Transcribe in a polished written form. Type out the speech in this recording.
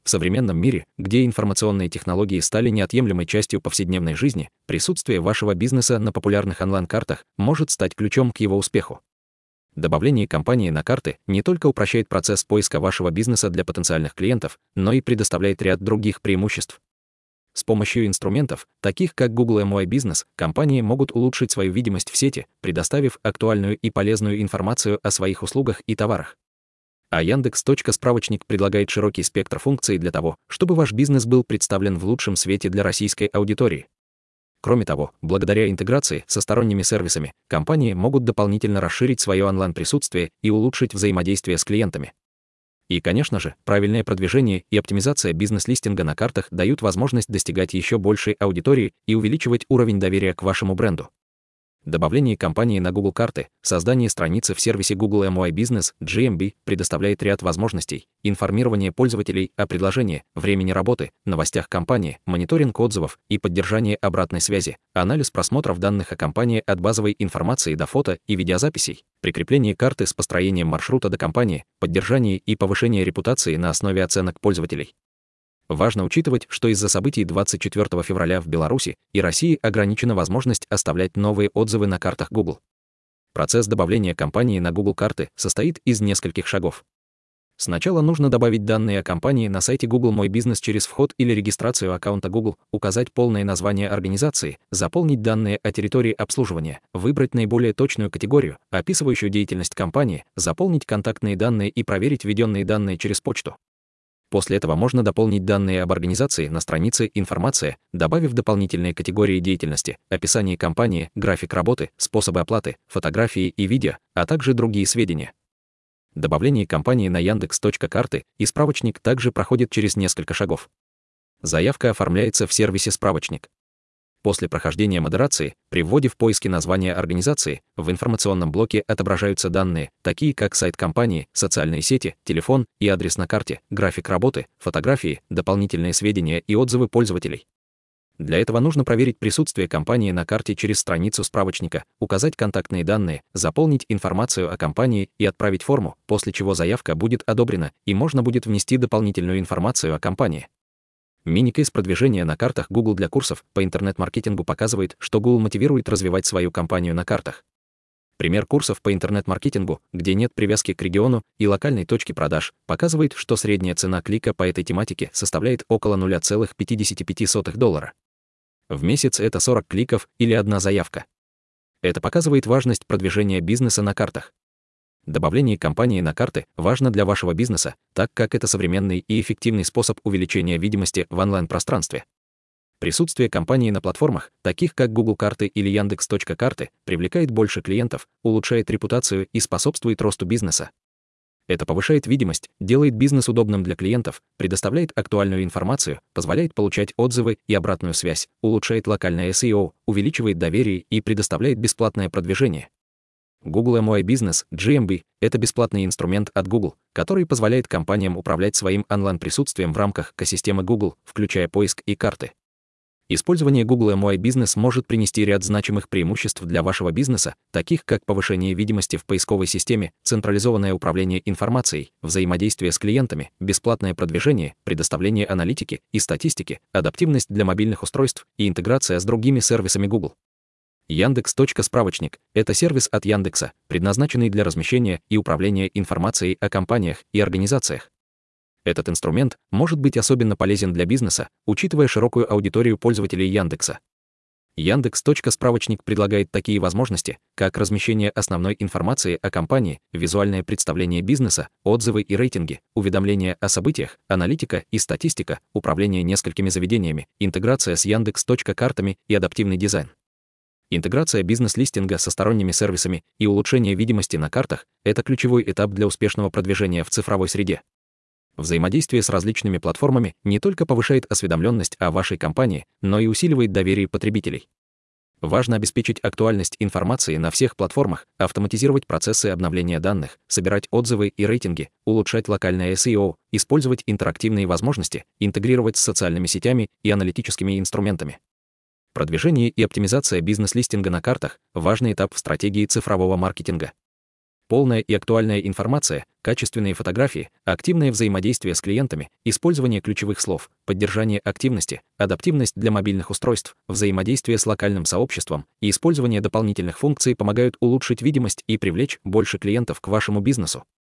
В современном мире, где информационные технологии стали неотъемлемой частью повседневной жизни, присутствие вашего бизнеса на популярных онлайн-картах может стать ключом к его успеху. Добавление компании на карты не только упрощает процесс поиска вашего бизнеса для потенциальных клиентов, но и предоставляет ряд других преимуществ. С помощью инструментов, таких как Google My Business, компании могут улучшить свою видимость в сети, предоставив актуальную и полезную информацию о своих услугах и товарах. А Яндекс.Справочник предлагает широкий спектр функций для того, чтобы ваш бизнес был представлен в лучшем свете для российской аудитории. Кроме того, благодаря интеграции со сторонними сервисами, компании могут дополнительно расширить свое онлайн-присутствие и улучшить взаимодействие с клиентами. И, конечно же, правильное продвижение и оптимизация бизнес-листинга на картах дают возможность достигать еще большей аудитории и увеличивать уровень доверия к вашему бренду. Добавление компании на Google карты, создание страницы в сервисе Google My Business GMB предоставляет ряд возможностей: информирование пользователей о предложении, времени работы, новостях компании, мониторинг отзывов и поддержание обратной связи, анализ просмотров данных о компании от базовой информации до фото и видеозаписей, прикрепление карты с построением маршрута до компании, поддержание и повышение репутации на основе оценок пользователей. Важно учитывать, что из-за событий 24 февраля в Беларуси и России ограничена возможность оставлять новые отзывы на картах Google. Процесс добавления компании на Google карты состоит из нескольких шагов. Сначала нужно добавить данные о компании на сайте Google My Business через вход или регистрацию аккаунта Google, указать полное название организации, заполнить данные о территории обслуживания, выбрать наиболее точную категорию, описывающую деятельность компании, заполнить контактные данные и проверить введенные данные через почту. После этого можно дополнить данные об организации на странице «Информация», добавив дополнительные категории деятельности, описание компании, график работы, способы оплаты, фотографии и видео, а также другие сведения. Добавление компании на Яндекс.Карты и справочник также проходит через несколько шагов. Заявка оформляется в сервисе «Справочник». После прохождения модерации, при вводе в поиске названия организации, в информационном блоке отображаются данные, такие как сайт компании, социальные сети, телефон и адрес на карте, график работы, фотографии, дополнительные сведения и отзывы пользователей. Для этого нужно проверить присутствие компании на карте через страницу справочника, указать контактные данные, заполнить информацию о компании и отправить форму, после чего заявка будет одобрена и можно будет внести дополнительную информацию о компании. Мини-кейс продвижения на картах Google для курсов по интернет-маркетингу показывает, что Google мотивирует развивать свою компанию на картах. Пример курсов по интернет-маркетингу, где нет привязки к региону и локальной точке продаж, показывает, что средняя цена клика по этой тематике составляет около $0,55. В месяц это 40 кликов или одна заявка. Это показывает важность продвижения бизнеса на картах. Добавление компании на карты важно для вашего бизнеса, так как это современный и эффективный способ увеличения видимости в онлайн-пространстве. Присутствие компании на платформах, таких как Google карты или Яндекс.Карты, привлекает больше клиентов, улучшает репутацию и способствует росту бизнеса. Это повышает видимость, делает бизнес удобным для клиентов, предоставляет актуальную информацию, позволяет получать отзывы и обратную связь, улучшает локальное SEO, увеличивает доверие и предоставляет бесплатное продвижение. Google My Business GMB — это бесплатный инструмент от Google, который позволяет компаниям управлять своим онлайн-присутствием в рамках экосистемы Google, включая поиск и карты. Использование Google My Business может принести ряд значимых преимуществ для вашего бизнеса, таких как повышение видимости в поисковой системе, централизованное управление информацией, взаимодействие с клиентами, бесплатное продвижение, предоставление аналитики и статистики, адаптивность для мобильных устройств и интеграция с другими сервисами Google. Яндекс.Справочник — это сервис от Яндекса, предназначенный для размещения и управления информацией о компаниях и организациях. Этот инструмент может быть особенно полезен для бизнеса, учитывая широкую аудиторию пользователей Яндекса. Яндекс.Справочник предлагает такие возможности, как размещение основной информации о компании, визуальное представление бизнеса, отзывы и рейтинги, уведомления о событиях, аналитика и статистика, управление несколькими заведениями, интеграция с Яндекс.Картами и адаптивный дизайн. Интеграция бизнес-листинга со сторонними сервисами и улучшение видимости на картах — это ключевой этап для успешного продвижения в цифровой среде. Взаимодействие с различными платформами не только повышает осведомленность о вашей компании, но и усиливает доверие потребителей. Важно обеспечить актуальность информации на всех платформах, автоматизировать процессы обновления данных, собирать отзывы и рейтинги, улучшать локальное SEO, использовать интерактивные возможности, интегрировать с социальными сетями и аналитическими инструментами. Продвижение и оптимизация бизнес-листинга на картах — важный этап в стратегии цифрового маркетинга. Полная и актуальная информация, качественные фотографии, активное взаимодействие с клиентами, использование ключевых слов, поддержание активности, адаптивность для мобильных устройств, взаимодействие с локальным сообществом и использование дополнительных функций помогают улучшить видимость и привлечь больше клиентов к вашему бизнесу.